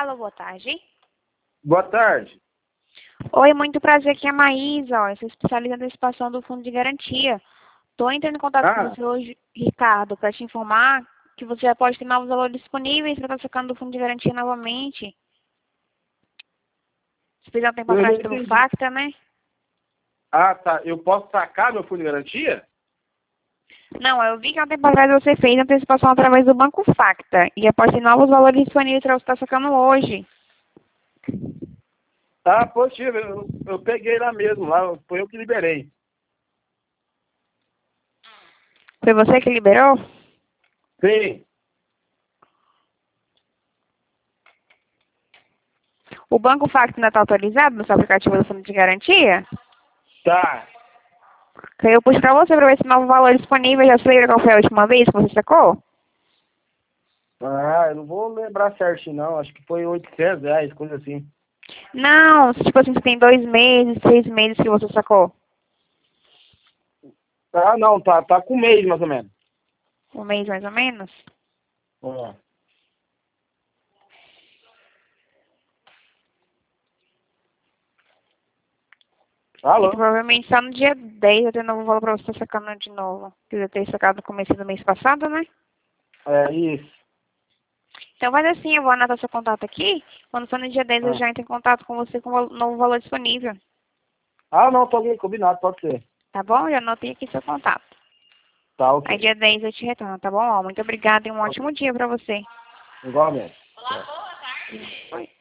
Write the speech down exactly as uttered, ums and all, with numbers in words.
Alô, boa tarde. Boa tarde. Oi, muito prazer, aqui é a Maísa, ó, eu sou especialista em antecipação do Fundo de Garantia. Estou entrando em contato Ah. com você hoje, Ricardo, para te informar que você já pode ter novos valores disponíveis para estar sacando do Fundo de Garantia novamente. Você fez há um tempo Eu não atrás pelo entendi. Facta, né? Ah, tá. Eu posso sacar meu fundo de garantia? Não, eu vi que há um tempo atrás você fez antecipação através do Banco Facta. E já pode ter novos valores disponíveis para você estar sacando hoje. Ah, positivo. Eu, eu peguei lá mesmo, lá foi eu que liberei. Foi você que liberou? Sim. O Banco Facta ainda está autorizado no seu aplicativo do Fundo de Garantia? Tá. Eu pus pra você pra ver se novo valor disponível. Já se lembra qual foi a última vez que você sacou? Ah, eu não vou lembrar certinho, não. Acho que foi oitocentos reais, coisa assim. Não, tipo assim, você tem dois meses, seis meses que você sacou. Ah, não. Tá, tá com um mês, mais ou menos. Um mês mais ou menos? É. Então, Alô? provavelmente só no dia dez eu tenho novo valor pra você estar sacando de novo. Que eu ter sacado no começo do mês passado, né? É, isso. Então faz assim, eu vou anotar seu contato aqui. Quando for no dia dez eu Ah, já entro em contato com você com o novo valor disponível. ah não, tô bem combinado, pode ser. Tá bom? Já anotei aqui seu contato. Tá, Aí ok. dia dez eu te retorno, tá bom? Ó, muito obrigada e um ótimo dia pra você. Igualmente. Oi.